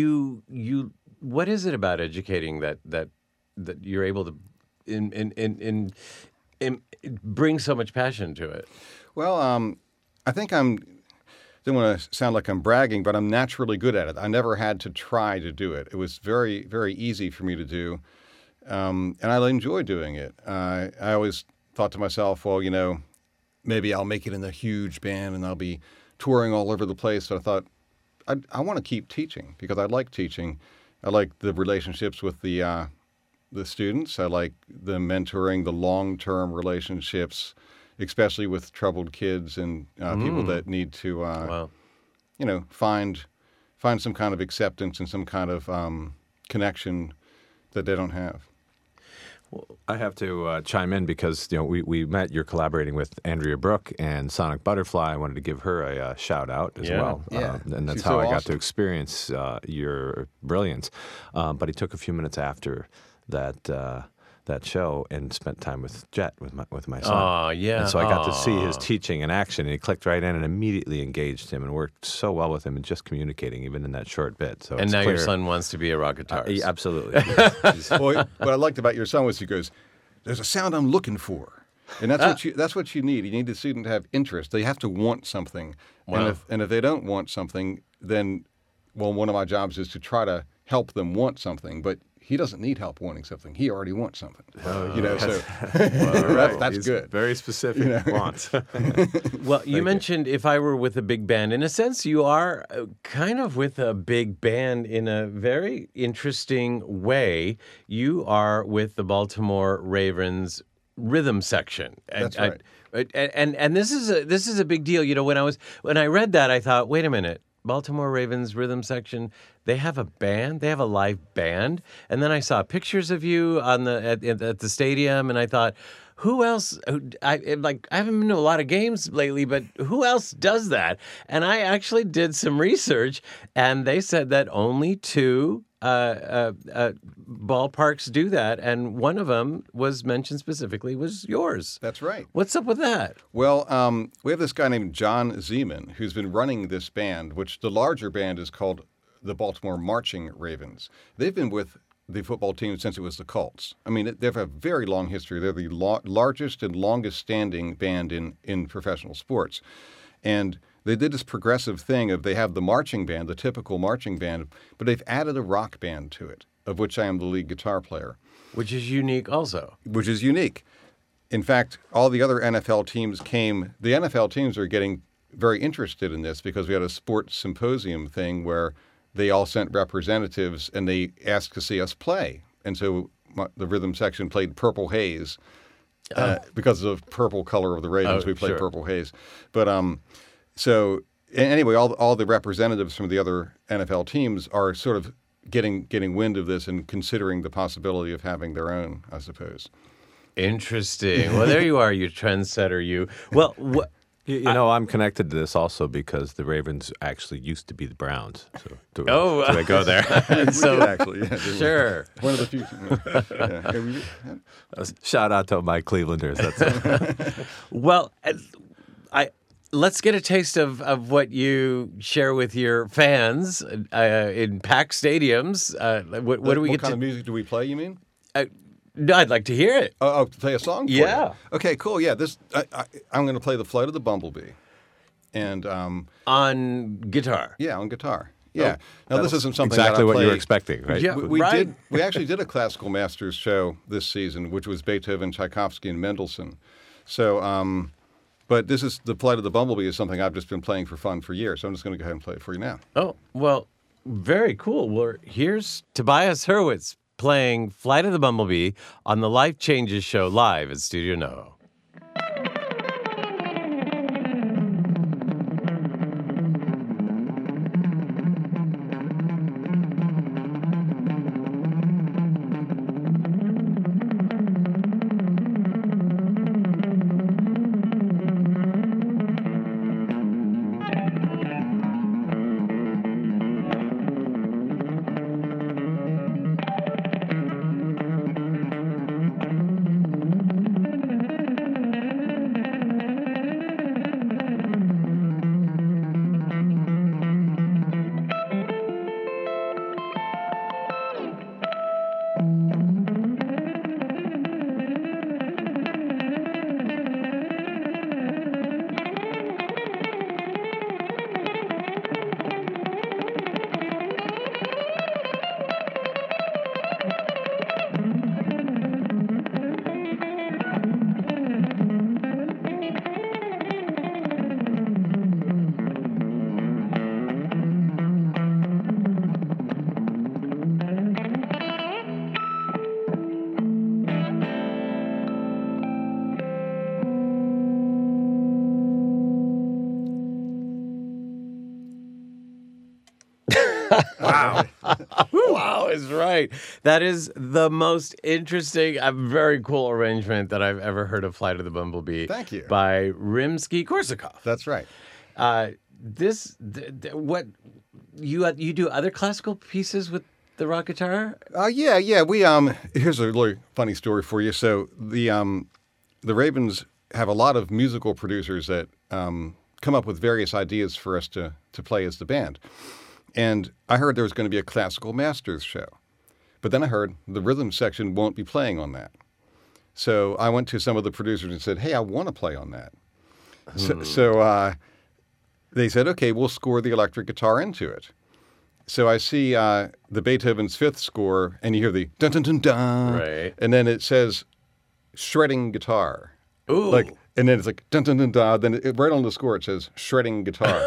What is it about educating that you're able to bring so much passion to it? Well, I think don't want to sound like I'm bragging, but I'm naturally good at it. I never had to try to do it. It was very, very easy for me to do, and I enjoy doing it. I always thought to myself, well, maybe I'll make it in a huge band and I'll be touring all over the place. So I thought, I want to keep teaching because I like teaching. I like the relationships with the students. I like the mentoring, the long-term relationships, especially with troubled kids and people that need to, find some kind of acceptance and some kind of connection that they don't have. Well, I have to chime in because we met. You're collaborating with Andrea Brooke and Sonic Butterfly. I wanted to give her a shout out as well. Yeah, and that's she's how so I got awesome to experience your brilliance. But he took a few minutes after that show and spent time with Jet, with my son. Oh, yeah. And so I got to see his teaching in action, and he clicked right in and immediately engaged him and worked so well with him and just communicating even in that short bit. So and it's now clear. Your son wants to be a rock guitarist. Yeah, absolutely. Well, what I liked about your son was he goes, "There's a sound I'm looking for," and that's what you need. You need the student to have interest. They have to want something. Wow. And if they don't want something, then one of my jobs is to try to help them want something, but he doesn't need help wanting something. He already wants something. So that's He's good. Very specific wants. Well, you mentioned if I were with a big band. In a sense, you are kind of with a big band in a very interesting way. You are with the Baltimore Ravens rhythm section. That's right. And this is a big deal. When I read that, I thought, wait a minute. Baltimore Ravens rhythm section, they have a band, they have a live band. And then I saw pictures of you at the stadium, and I thought, who else? I haven't been to a lot of games lately, but who else does that? And I actually did some research, and they said that only 2 ballparks do that, and one of them was mentioned specifically was yours. That's right. What's up with that? Well, we have this guy named John Zeman who's been running this band, which the larger band is called the Baltimore Marching Ravens. They've been with the football team since it was the Colts. I mean, they have a very long history. They're the largest and longest standing band in professional sports. And they did this progressive thing of they have the marching band, the typical marching band, but they've added a rock band to it, of which I am the lead guitar player. Which is unique also. Which is unique. In fact, all the other NFL teams the NFL teams are getting very interested in this because we had a sports symposium thing where they all sent representatives and they asked to see us play. And so the rhythm section played Purple Haze because of the purple color of the Ravens. We played sure. Purple Haze. But so anyway, all the representatives from the other NFL teams are sort of getting wind of this and considering the possibility of having their own, I suppose. Interesting. Well, there you are, you trendsetter, you. Well, You know, I'm connected to this also because the Ravens actually used to be the Browns. So do I go there? So actually, yeah, sure. One of the few. Shout out to my Clevelanders. That's it. Well, let's get a taste of what you share with your fans in packed stadiums. What do we What get kind to? of music do we play, you mean? No, I'd like to hear it. Oh, play a song for Yeah. you? Okay, cool. Yeah, I'm going to play The Flight of the Bumblebee. And On guitar. yeah, on guitar. Yeah. Now, this isn't something exactly that I what play. you were expecting, right? Yeah. We Right. we actually did a classical masters show this season, which was Beethoven, Tchaikovsky, and Mendelssohn. So, but this is The Flight of the Bumblebee is something I've just been playing for fun for years. So I'm just going to go ahead and play it for you now. Oh, well, very cool. Well, here's Tobias Hurwitz playing Flight of the Bumblebee on the Life Changes show live at Studio NoHo. Wow is right. That is the most interesting, very cool arrangement that I've ever heard of Flight of the Bumblebee. Thank you. By Rimsky-Korsakov. That's right. What you do other classical pieces with the rock guitar? Yeah. We here's a really funny story for you. So the Ravens have a lot of musical producers that come up with various ideas for us to play as the band. And I heard there was going to be a classical masters show. But then I heard the rhythm section won't be playing on that. So I went to some of the producers and said, hey, I want to play on that. So they said, okay, we'll score the electric guitar into it. So I see the Beethoven's Fifth score, and you hear the dun-dun-dun-dun. Right. And then it says shredding guitar. Ooh. And then it's like dun-dun-dun-dun. Then right on the score it says shredding guitar.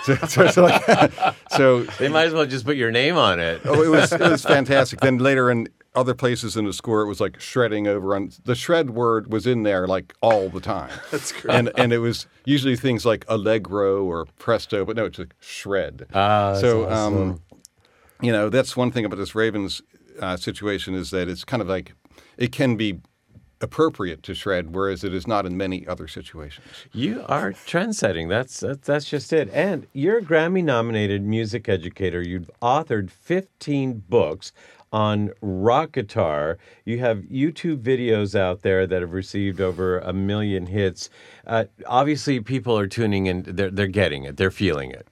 So They might as well just put your name on it. oh, it was fantastic. Then later in other places in the score, it was like shredding over on the shred word was in there like all the time. That's great. And it was usually things like allegro or presto, but no, it's like shred. That's So awesome. that's one thing about this Ravens situation is that it's kind of like it can be appropriate to shred, whereas it is not in many other situations. You are trendsetting. That's just it. And you're a Grammy-nominated music educator. You've authored 15 books on rock guitar. You have YouTube videos out there that have received over 1 million hits. Obviously, people are tuning in. They're getting it. They're feeling it.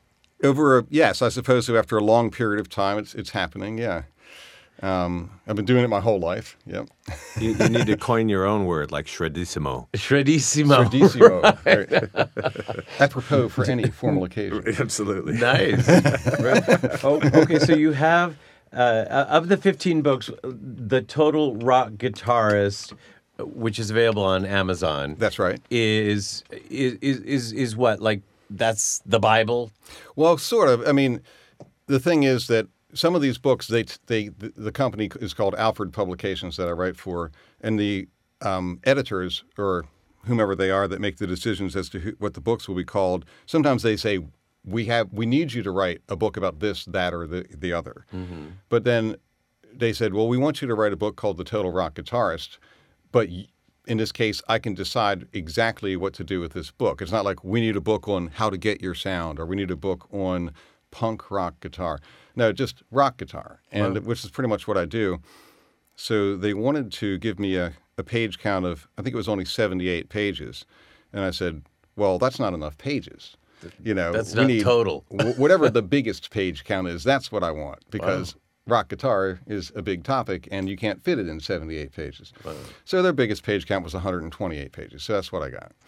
Yes, I suppose so. After a long period of time, it's happening. Yeah. I've been doing it my whole life. Yep. You need to coin your own word, like shredissimo. Shredissimo. Shredissimo. Right. Apropos for any formal occasion. Absolutely. Nice. Okay, so you have, of the 15 books, The Total Rock Guitarist, which is available on Amazon. That's right. Is what? Like, that's the Bible? Well, sort of. I mean, the thing is that some of these books, the company is called Alfred Publications that I write for, and the editors or whomever they are that make the decisions as to what the books will be called. Sometimes they say we need you to write a book about this, that, or the other. Mm-hmm. But then they said, well, we want you to write a book called The Total Rock Guitarist, but in this case, I can decide exactly what to do with this book. It's not like we need a book on how to get your sound or we need a book on punk rock guitar. No, just rock guitar, and which is pretty much what I do. So they wanted to give me a page count of, I think it was only 78 pages. And I said, well, that's not enough pages. That's we not need total. Whatever the biggest page count is, that's what I want, because rock guitar is a big topic, and you can't fit it in 78 pages. Wow. So their biggest page count was 128 pages. So that's what I got.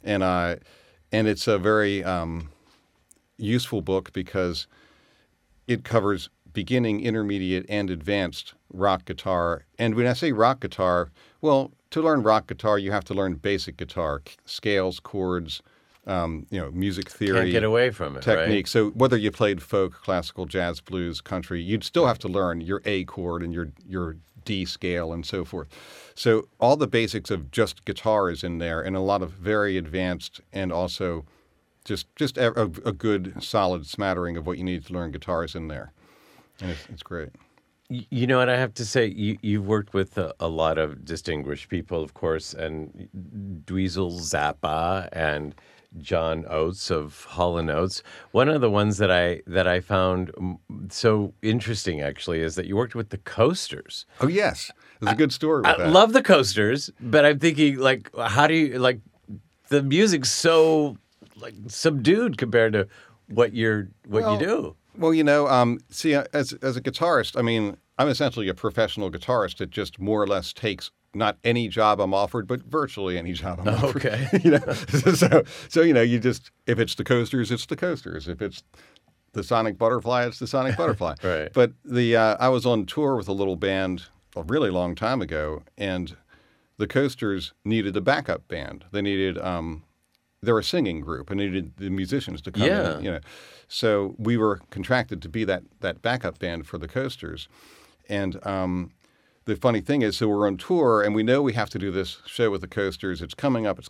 And it's a very useful book because it covers beginning, intermediate, and advanced rock guitar. And when I say rock guitar, well, to learn rock guitar, you have to learn basic guitar, scales, chords, music theory. Can't get away from it, technique. Right? So whether you played folk, classical, jazz, blues, country, you'd still have to learn your A chord and your D scale and so forth. So all the basics of just guitar is in there, and a lot of very advanced and also just a good, solid smattering of what you need to learn guitar is in there. And it's great. You know what I have to say? You've worked with a lot of distinguished people, of course, and Dweezil Zappa and John Oates of Hall & Oates. One of the ones that I found so interesting, actually, is that you worked with the Coasters. Oh, yes. There's a good story with that. I love the Coasters, but I'm thinking, like, how do you, like, the music's so, like, subdued compared to what you do. Well, see, as a guitarist, I mean, I'm essentially a professional guitarist that just more or less takes not any job I'm offered, but virtually any job I'm offered. Okay. So you just, if it's the Coasters, it's the Coasters. If it's the Sonic Butterfly, it's the Sonic Butterfly. Right. But I was on tour with a little band a really long time ago, and the Coasters needed a backup band. They needed, they're a singing group and needed the musicians to come in. So we were contracted to be that backup band for the Coasters. And the funny thing is, so we're on tour and we know we have to do this show with the Coasters. It's coming up.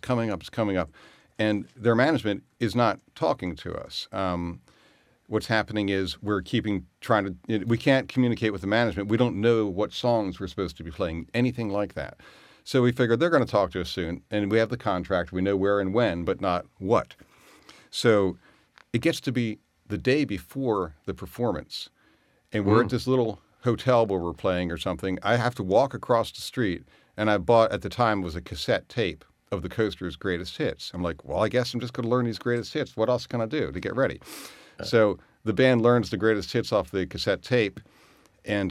And their management is not talking to us. What's happening is we can't communicate with the management. We don't know what songs we're supposed to be playing, anything like that. So we figured they're going to talk to us soon, and we have the contract. We know where and when, but not what. So it gets to be the day before the performance, and we're at this little hotel where we're playing or something. I have to walk across the street, and I bought, at the time, was a cassette tape of the Coasters' greatest hits. I'm like, well, I guess I'm just going to learn these greatest hits. What else can I do to get ready? So the band learns the greatest hits off the cassette tape, and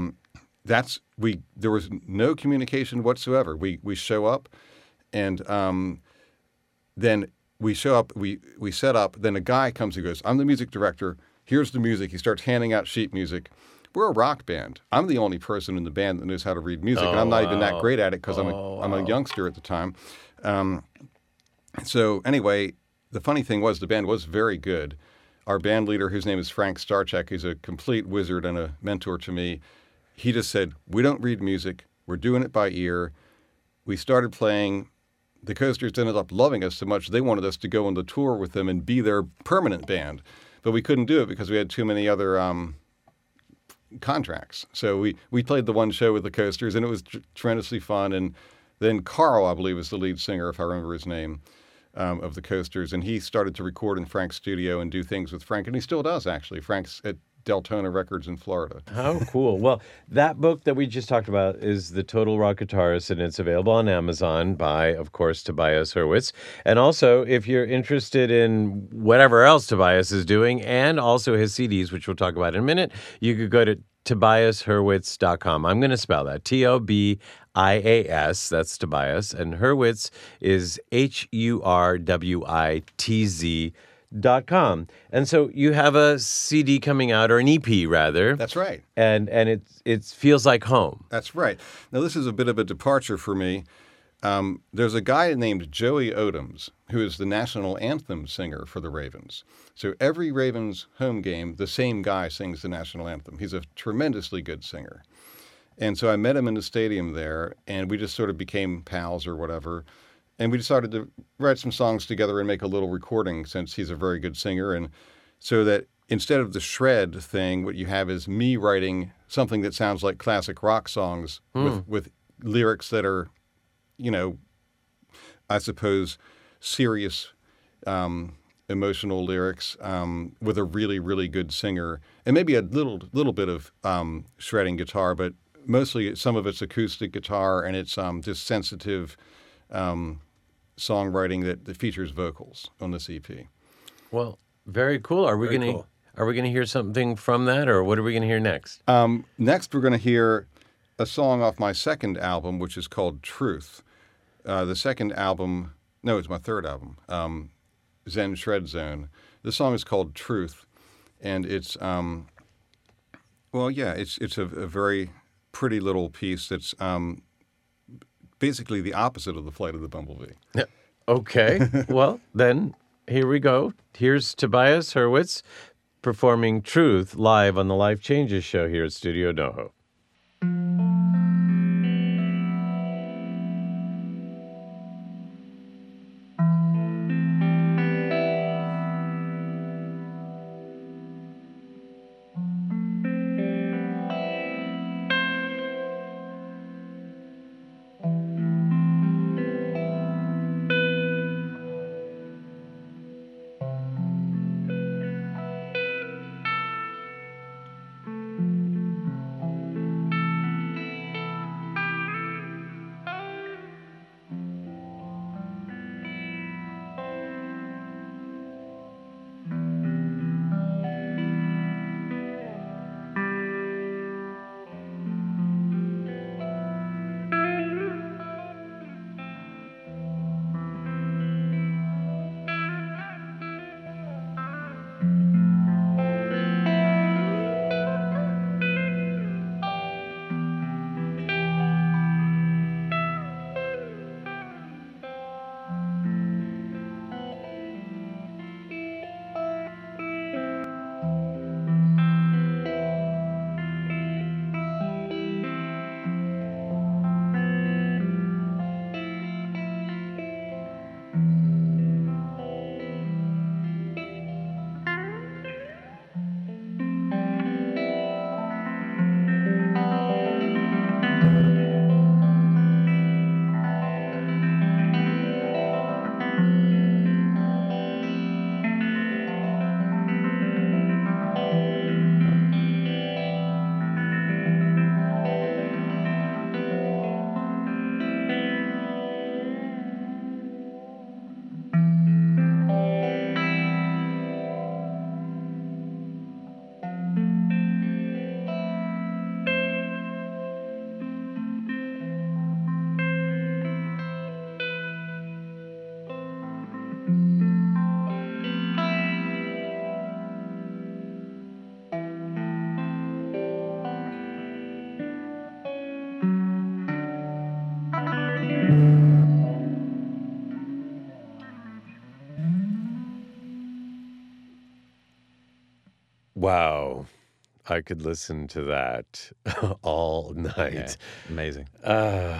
there was no communication whatsoever. We show up, and then we show up, we set up, then a guy comes and goes, I'm the music director, here's the music. He starts handing out sheet music. We're a rock band. I'm the only person in the band that knows how to read music, and I'm not even that great at it because I'm a youngster at the time. So anyway, the funny thing was the band was very good. Our band leader, whose name is Frank Starchek, he's a complete wizard and a mentor to me. He just said, we don't read music. We're doing it by ear. We started playing. The Coasters ended up loving us so much they wanted us to go on the tour with them and be their permanent band. But we couldn't do it because we had too many other contracts. So we played the one show with the Coasters, and it was tremendously fun. And Then Carl, I believe, is the lead singer, if I remember his name, of the Coasters. And he started to record in Frank's studio and do things with Frank. And he still does, actually. Frank's at Deltona Records in Florida. How cool. Well, that book that we just talked about is The Total Rock Guitarist, and it's available on Amazon by, of course, Tobias Hurwitz. And also, if you're interested in whatever else Tobias is doing, and also his CDs, which we'll talk about in a minute, you could go to TobiasHurwitz.com. I'm going to spell that. Tobias, that's Tobias, and Hurwitz is HURWITZ.com. And so you have a CD coming out, or an EP rather. That's right. And it feels like home. That's right. Now, this is a bit of a departure for me. There's a guy named Joey Odoms, who is the national anthem singer for the Ravens. So every Ravens home game, the same guy sings the national anthem. He's a tremendously good singer. And so I met him in the stadium there, and we just sort of became pals or whatever. And we decided to write some songs together and make a little recording, since he's a very good singer. And so that instead of the shred thing, what you have is me writing something that sounds like classic rock songs with lyrics that are, I suppose, serious, emotional lyrics with a really, really good singer, and maybe a little bit of shredding guitar, but mostly some of it's acoustic guitar, and it's just sensitive songwriting that features vocals on this EP. Well, very cool. Are we going to hear something from that, or what are we going to hear next? Next, we're going to hear a song off my second album, which is called Truth. The second album, no, it's my third album, Zen Shred Zone. This song is called Truth, and it's, it's a very pretty little piece that's basically the opposite of the Flight of the Bumblebee. Yeah. Okay. Well, then here we go. Here's Tobias Hurwitz performing Truth live on the Life Changes show here at Studio NoHo. Wow. I could listen to that all night. Yeah, amazing.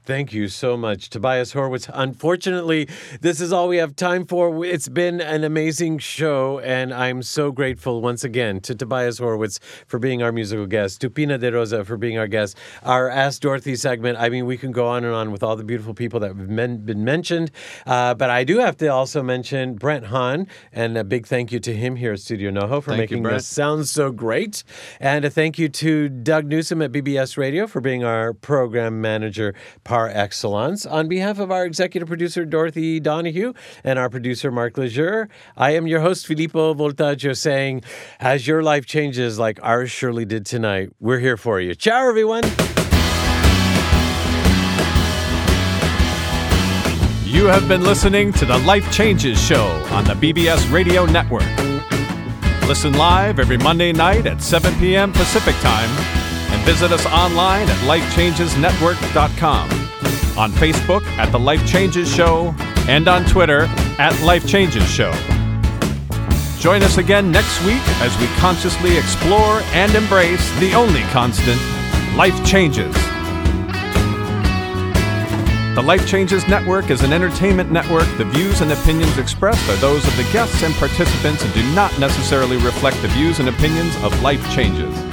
Thank you so much, Tobias Horwitz. Unfortunately, this is all we have time for. It's been an amazing show, and I'm so grateful once again to Tobias Horwitz for being our musical guest, to Pina de Rosa for being our guest. Our Ask Dorothy segment, I mean, we can go on and on with all the beautiful people that have been mentioned, but I do have to also mention Brent Hahn, and a big thank you to him here at Studio NoHo for making this sound so great. And a thank you to Doug Newsom at BBS Radio for being our program manager par excellence. On behalf of our executive producer, Dorothy Donahue, and our producer, Mark Lejeune, I am your host, Filippo Voltaggio, saying, as your life changes like ours surely did tonight, we're here for you. Ciao, everyone. You have been listening to the Life Changes Show on the BBS Radio Network. Listen live every Monday night at 7 p.m. Pacific Time and visit us online at lifechangesnetwork.com, on Facebook at The Life Changes Show, and on Twitter at Life Changes Show. Join us again next week as we consciously explore and embrace the only constant, life changes. The Life Changes Network is an entertainment network. The views and opinions expressed are those of the guests and participants and do not necessarily reflect the views and opinions of Life Changes.